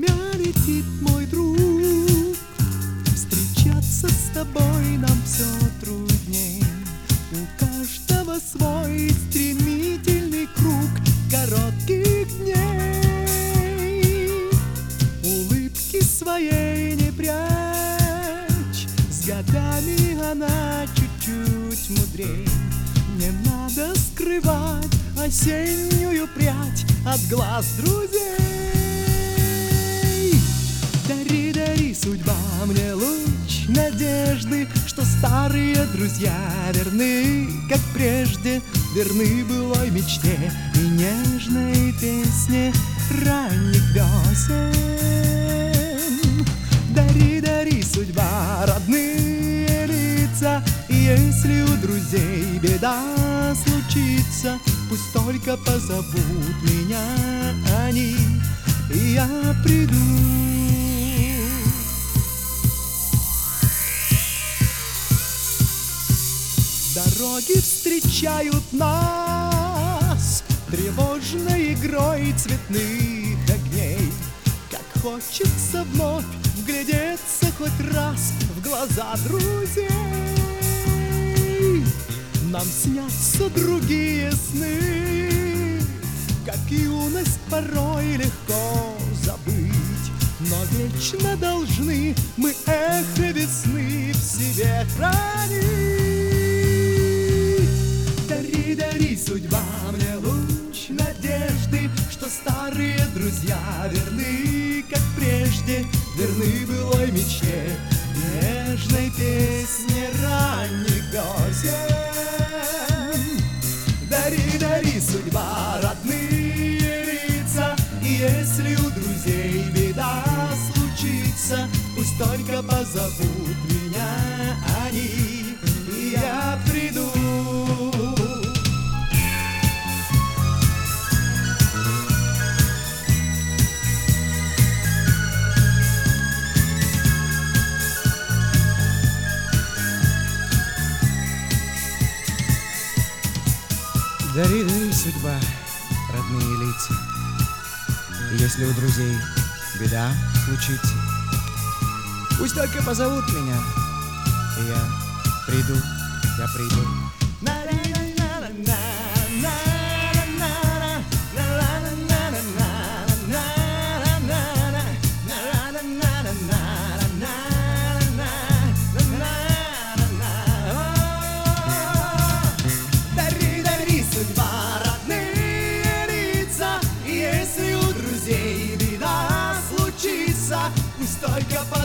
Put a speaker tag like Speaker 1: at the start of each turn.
Speaker 1: Время летит, мой друг, встречаться с тобой нам все трудней. У каждого свой стремительный круг коротких дней. Улыбки своей не прячь, с годами она чуть-чуть мудрей. Не надо скрывать осеннюю прядь от глаз друзей. Дари, дари, судьба, мне луч надежды, что старые друзья верны, как прежде, верны былой мечте и нежной песне ранних весен. Дари, дари, судьба, родные лица, если у друзей беда случится, пусть только позовут меня они, и я приду. Дороги встречают нас тревожной игрой цветных огней. Как хочется вновь вглядеться хоть раз в глаза друзей. Нам снятся другие сны, как юность порой легко забыть, но вечно должны мы эхо весны в себе хранить. Дари, дари, судьба, мне луч надежды, что старые друзья верны, как прежде, верны былой мечте, нежной песне ранних весен. Дари, дари, судьба, родные лица, и если у друзей беда случится, пусть только позовут меня они, и я приду.
Speaker 2: Дари, дари, судьба, родные лица, если у друзей беда случится, пусть только позовут меня, и я приду, я приду.
Speaker 1: Пусть только